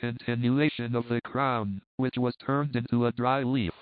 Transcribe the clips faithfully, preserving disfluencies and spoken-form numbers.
continuation of the crown, which was turned into a dry leaf.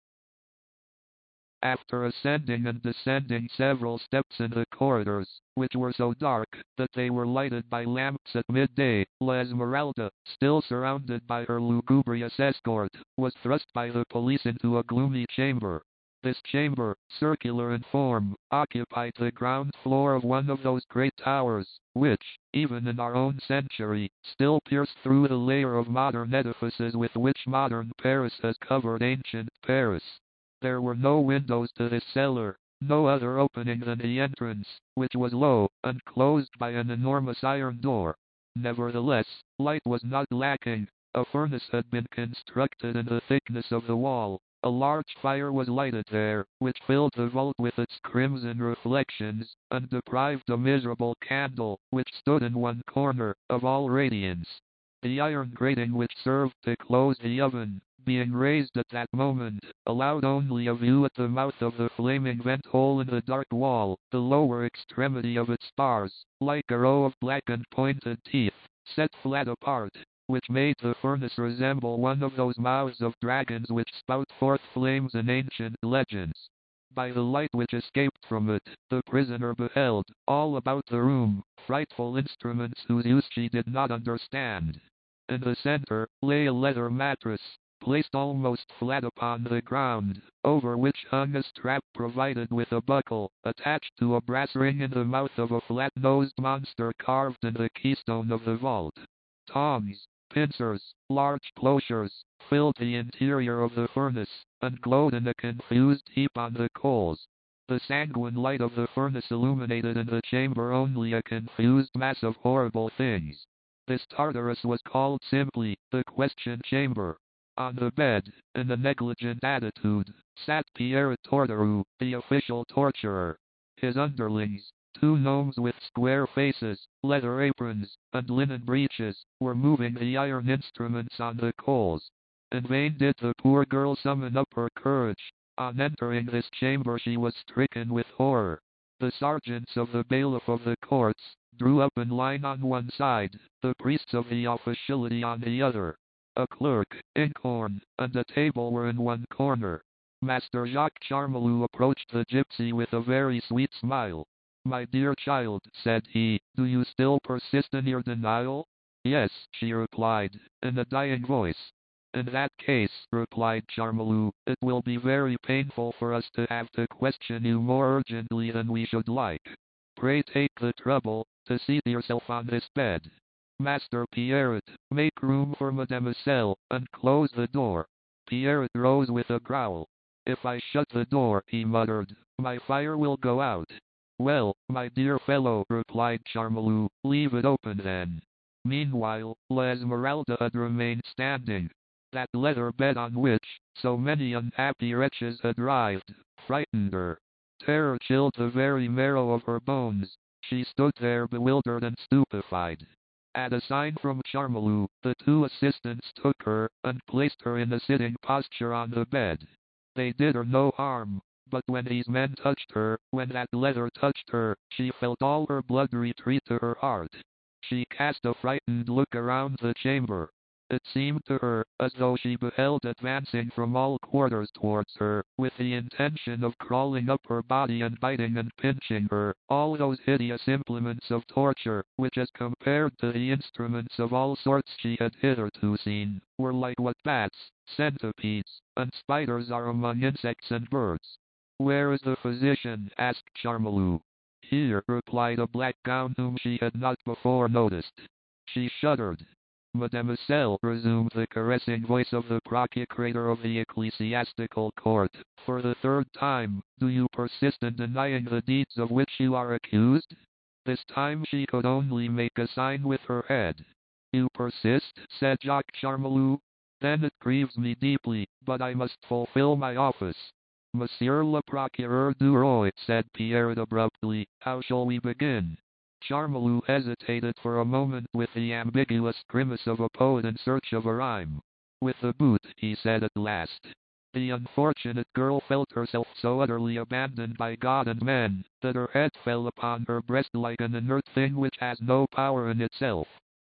After ascending and descending several steps in the corridors, which were so dark that they were lighted by lamps at midday, La Esmeralda, still surrounded by her lugubrious escort, was thrust by the police into a gloomy chamber. This chamber, circular in form, occupied the ground floor of one of those great towers, which, even in our own century, still pierce through the layer of modern edifices with which modern Paris has covered ancient Paris. There were no windows to this cellar, no other opening than the entrance, which was low, and closed by an enormous iron door. Nevertheless, light was not lacking. A furnace had been constructed in the thickness of the wall. A large fire was lighted there, which filled the vault with its crimson reflections, and deprived a miserable candle, which stood in one corner, of all radiance. The iron grating which served to close the oven, being raised at that moment, allowed only a view at the mouth of the flaming vent-hole in the dark wall, the lower extremity of its bars, like a row of blackened pointed teeth, set flat apart, which made the furnace resemble one of those mouths of dragons which spout forth flames in ancient legends. By the light which escaped from it, the prisoner beheld, all about the room, frightful instruments whose use she did not understand. In the center lay a leather mattress, placed almost flat upon the ground, over which hung a strap provided with a buckle, attached to a brass ring in the mouth of a flat-nosed monster carved in the keystone of the vault. Tongs, pincers, large plowshares, filled the interior of the furnace, and glowed in a confused heap on the coals. The sanguine light of the furnace illuminated in the chamber only a confused mass of horrible things. This Tartarus was called simply the Question Chamber. On the bed, in a negligent attitude, sat Pierre Torterue, the official torturer. His underlings, two gnomes with square faces, leather aprons, and linen breeches, were moving the iron instruments on the coals. In vain did the poor girl summon up her courage. On entering this chamber she was stricken with horror. The sergeants of the bailiff of the courts drew up in line on one side, the priests of the officiality on the other. A clerk, inkhorn, and a table were in one corner. Master Jacques Charmolue approached the gypsy with a very sweet smile. "My dear child," said he, "do you still persist in your denial?" "Yes," she replied, in a dying voice. "In that case," replied Charmolue, "it will be very painful for us to have to question you more urgently than we should like. Pray take the trouble to seat yourself on this bed. Master Pierret, make room for Mademoiselle, and close the door." Pierret rose with a growl. "If I shut the door," he muttered, "my fire will go out." "Well, my dear fellow," replied Charmolue, "leave it open then." Meanwhile, La Esmeralda had remained standing. That leather bed on which so many unhappy wretches had writhed, frightened her. Terror chilled the very marrow of her bones. She stood there bewildered and stupefied. At a sign from Charmolue, the two assistants took her, and placed her in a sitting posture on the bed. They did her no harm, but when these men touched her, when that leather touched her, she felt all her blood retreat to her heart. She cast a frightened look around the chamber. It seemed to her as though she beheld advancing from all quarters towards her, with the intention of crawling up her body and biting and pinching her, all those hideous implements of torture, which as compared to the instruments of all sorts she had hitherto seen, were like what bats, centipedes, and spiders are among insects and birds. "Where is the physician?" asked Charmolue. "Here," replied a black gown whom she had not before noticed. She shuddered. "Mademoiselle," resumed the caressing voice of the procurator of the ecclesiastical court, "for the third time, do you persist in denying the deeds of which you are accused?" This time she could only make a sign with her head. "You persist?" said Jacques Charmolue. "Then it grieves me deeply, but I must fulfill my office." "Monsieur le Procureur du Roi," said Pierre abruptly, "how shall we begin?" Charmolue hesitated for a moment with the ambiguous grimace of a poet in search of a rhyme. "With the boot," he said at last. The unfortunate girl felt herself so utterly abandoned by God and men, that her head fell upon her breast like an inert thing which has no power in itself.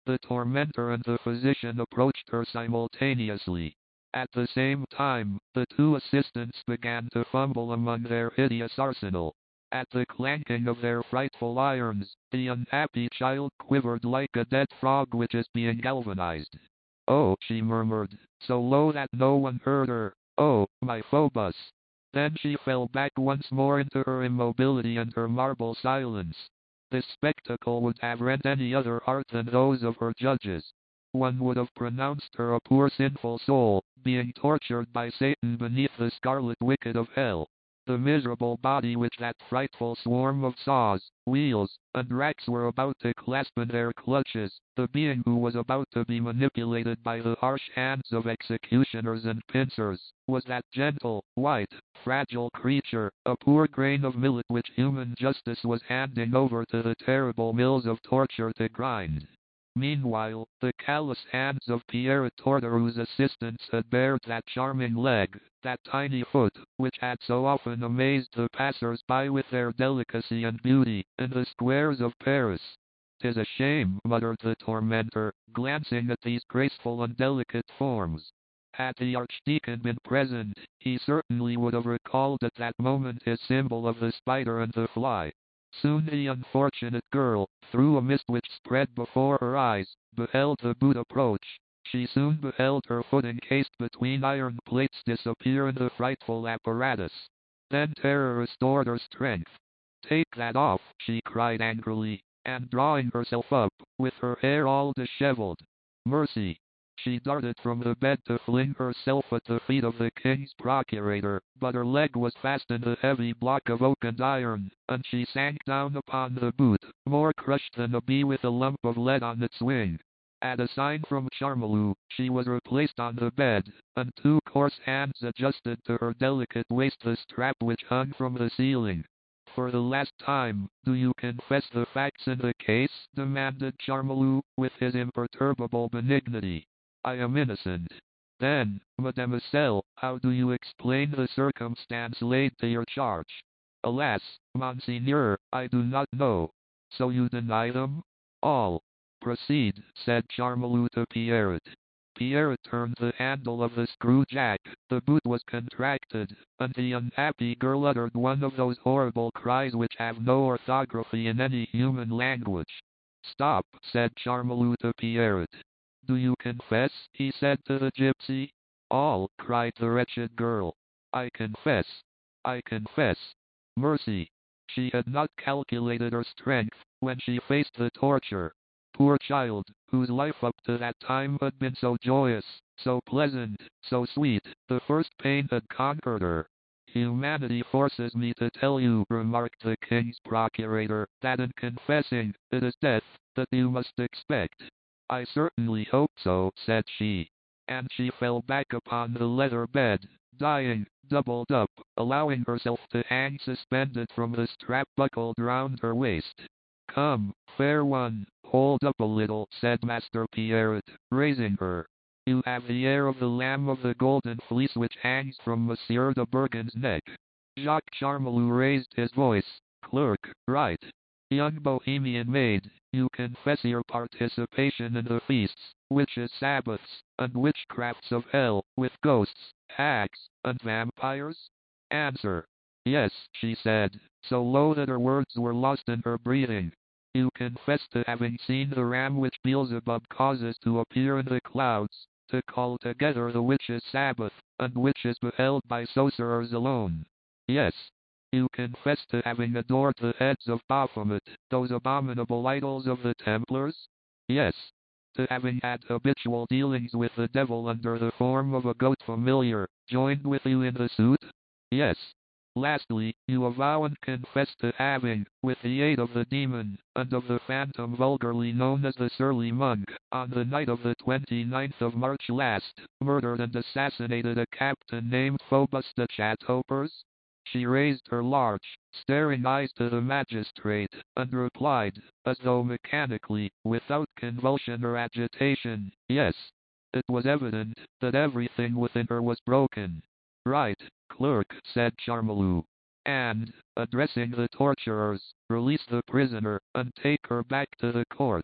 The tormentor and the physician approached her simultaneously. At the same time, the two assistants began to fumble among their hideous arsenal. At the clanking of their frightful irons, the unhappy child quivered like a dead frog which is being galvanized. "Oh," she murmured, so low that no one heard her. "Oh, my Phobos!" Then she fell back once more into her immobility and her marble silence. This spectacle would have rent any other heart than those of her judges. One would have pronounced her a poor sinful soul, being tortured by Satan beneath the scarlet wicket of hell. The miserable body which that frightful swarm of saws, wheels, and racks were about to clasp in their clutches, the being who was about to be manipulated by the harsh hands of executioners and pincers, was that gentle, white, fragile creature, a poor grain of millet which human justice was handing over to the terrible mills of torture to grind. Meanwhile, the callous hands of Pierre Torterou's assistants had bared that charming leg, that tiny foot, which had so often amazed the passers-by with their delicacy and beauty, in the squares of Paris. "'Tis a shame," muttered the tormentor, glancing at these graceful and delicate forms. Had the archdeacon been present, he certainly would have recalled at that moment his symbol of the spider and the fly. Soon the unfortunate girl, through a mist which spread before her eyes, beheld the boot approach. She soon beheld her foot encased between iron plates disappear in the frightful apparatus. Then terror restored her strength. "Take that off," she cried angrily, and drawing herself up, with her hair all disheveled. "Mercy!" She darted from the bed to fling herself at the feet of the king's procurator, but her leg was fast in the heavy block of oak and iron, and she sank down upon the boot, more crushed than a bee with a lump of lead on its wing. At a sign from Charmolue, she was replaced on the bed, and two coarse hands adjusted to her delicate waist the strap which hung from the ceiling. "For the last time, do you confess the facts in the case?" demanded Charmolue, with his imperturbable benignity. "I am innocent." "Then, mademoiselle, how do you explain the circumstance laid to your charge?" "Alas, monseigneur, I do not know." "So you deny them?" "All." "Proceed," said Charmolue to Pierre. Pierre turned the handle of the screw-jack, the boot was contracted, and the unhappy girl uttered one of those horrible cries which have no orthography in any human language. "Stop," said Charmolue to Pierre. "Do you confess?" he said to the gypsy. "All," cried the wretched girl. "I confess. I confess." Mercy! She had not calculated her strength, when she faced the torture. Poor child, whose life up to that time had been so joyous, so pleasant, so sweet, the first pain had conquered her. "Humanity forces me to tell you," remarked the king's procurator, "that in confessing, it is death that you must expect." "I certainly hope so," said she. And she fell back upon the leather bed, dying, doubled up, allowing herself to hang suspended from the strap buckled round her waist. "Come, fair one, hold up a little," said Master Pierre, raising her. "You have the air of the lamb of the golden fleece which hangs from Monsieur de Bergen's neck." Jacques Charmolue raised his voice. "Clerk, right. Young Bohemian maid, you confess your participation in the feasts, witches' sabbaths, and witchcrafts of hell, with ghosts, hags, and vampires? Answer." "Yes," she said, so low that her words were lost in her breathing. "You confess to having seen the ram which Beelzebub causes to appear in the clouds, to call together the witches' sabbath, and which is beheld by sorcerers alone?" "Yes." "You confess to having adored the heads of Baphomet, those abominable idols of the Templars?" "Yes." "To having had habitual dealings with the devil under the form of a goat familiar, joined with you in the suit?" "Yes." "Lastly, you avow and confess to having, with the aid of the demon, and of the phantom vulgarly known as the surly monk, on the night of the twenty-ninth of March last, murdered and assassinated a captain named Phobos de Chateaupers?" She raised her large, staring eyes to the magistrate, and replied, as though mechanically, without convulsion or agitation, "Yes." It was evident that everything within her was broken. "Right, clerk," said Charmolue. "And, addressing the torturers, release the prisoner, and take her back to the court."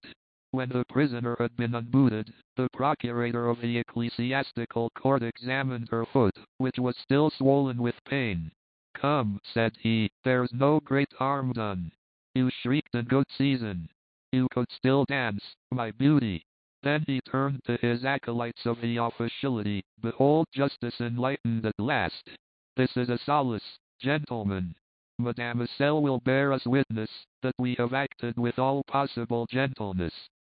When the prisoner had been unbooted, the procurator of the ecclesiastical court examined her foot, which was still swollen with pain. "Come," said he, "there's no great harm done. You shrieked in good season. You could still dance, my beauty." Then he turned to his acolytes of the officiality. "Behold justice enlightened at last. This is a solace, gentlemen. Mademoiselle will bear us witness that we have acted with all possible gentleness.